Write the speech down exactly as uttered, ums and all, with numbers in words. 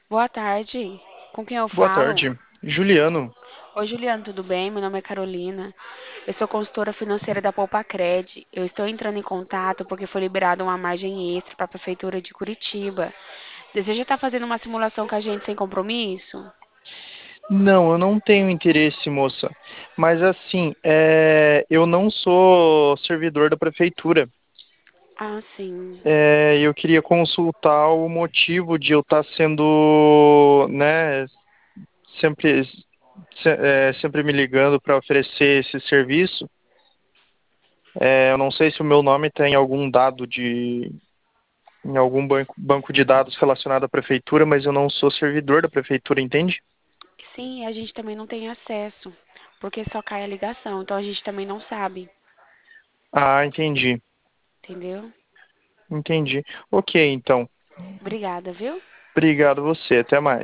Boa tarde. Com quem eu Boa falo? tarde. Juliano. Oi, Juliano, tudo bem? Meu nome é Carolina. Eu sou consultora financeira da Poupacred. Eu estou entrando em contato porque foi liberada uma margem extra para a Prefeitura de Curitiba. Deseja estar fazendo uma simulação com a gente sem compromisso? Não, eu não tenho interesse, moça. Mas assim, é, eu não sou servidor da prefeitura. Ah, sim. É, eu queria consultar o motivo de eu estar sendo, né, sempre, se- é, sempre me ligando para oferecer esse serviço. É, eu não sei se o meu nome tem algum dado de, em algum banco, banco de dados relacionado à prefeitura, mas eu não sou servidor da prefeitura, entende? Sim, a gente também não tem acesso, porque só cai a ligação, então a gente também não sabe, Ah, entendi. entendeu? Entendi. Ok, então. Obrigada, viu? Obrigado você. Até mais.